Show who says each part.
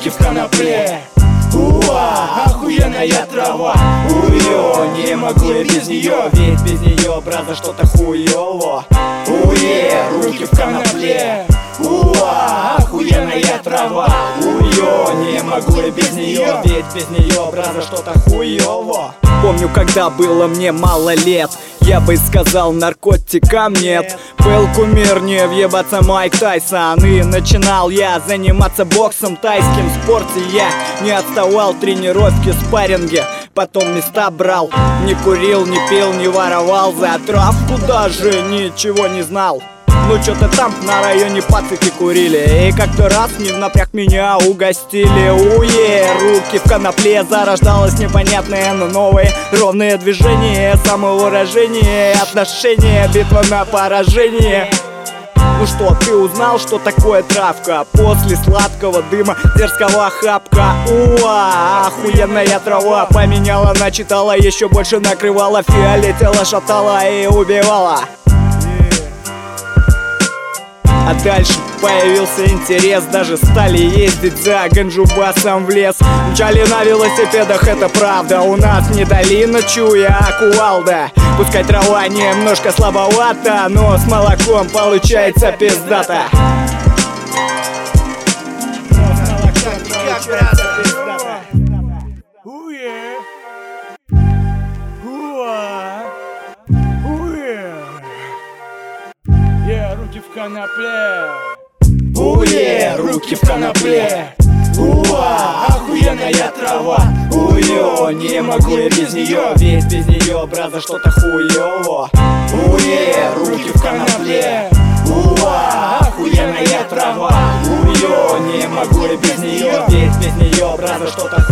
Speaker 1: руки в конопле. Уа, охуенная трава. Уё, не могу я без нее, ведь без нее, браза, что-то хуёво. Уе, руки в конопле. Уа, охуенная трава. Уё, не могу я без нее, ведь без нее, браза, что-то хуёво.
Speaker 2: Помню, когда было мне мало лет, я бы сказал, наркотикам нет. Был кумир, не въебаться Майк Тайсон. И начинал я заниматься боксом тайским. В спорте я не отставал, тренировки, спарринги. Потом места брал, не курил, не пил, не воровал. За травку даже ничего не знал. Ну чё-то там на районе пацики курили. И как-то раз не в напряг меня угостили. Уе, руки в конопле. Зарождалось непонятное, но новые ровные движения, самовыражение, отношения, битва на поражение. Ну что, ты узнал, что такое травка? После сладкого дыма, дерзкого хапка. Уа, охуенная трава. Поменяла, начитала, еще больше накрывала. Фиолетела, шатала и убивала. А дальше появился интерес, даже стали ездить за ганджубасом в лес. Мчали на велосипедах, это правда, у нас не долина Чуя, а кувалда. Пускай трава немножко слабовата, но с молоком получается пиздата.
Speaker 1: Руки в конопле. Уе, руки в конопле. Уа, охуенная трава. Уё, не могу я без нее, ведь без нее, браза, что-то хуёво. Уе, руки в конопле. Уа, охуенная трава. Уё, не могу я без нее, ведь без нее, браза, что-то хуёво.